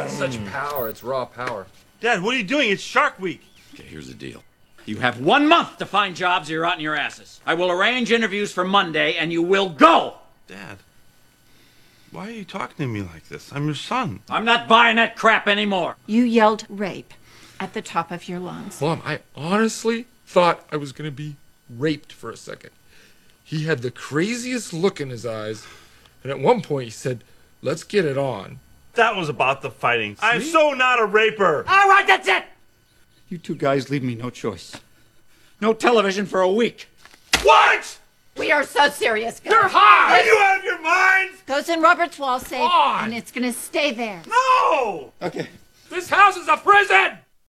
got such power. It's raw power. Dad, what are you doing? It's Shark Week. Okay, here's the deal. You have 1 month to find jobs or you're rotting your asses. I will arrange interviews for Monday, and you will go! Dad, why are you talking to me like this? I'm your son. I'm not buying that crap anymore. You yelled rape at the top of your lungs. Mom, I honestly thought I was going to be raped for a second. He had the craziest look in his eyes, and at one point he said, "Let's get it on." That was about the fighting. I'm so not a raper. All right, that's it! You two guys leave me no choice. No television for a week. What? We are so serious, guys. You're high! Are you out of your mind? Goes in Robert's wall safe, On. and it's gonna stay there. No! Okay. This house is a prison!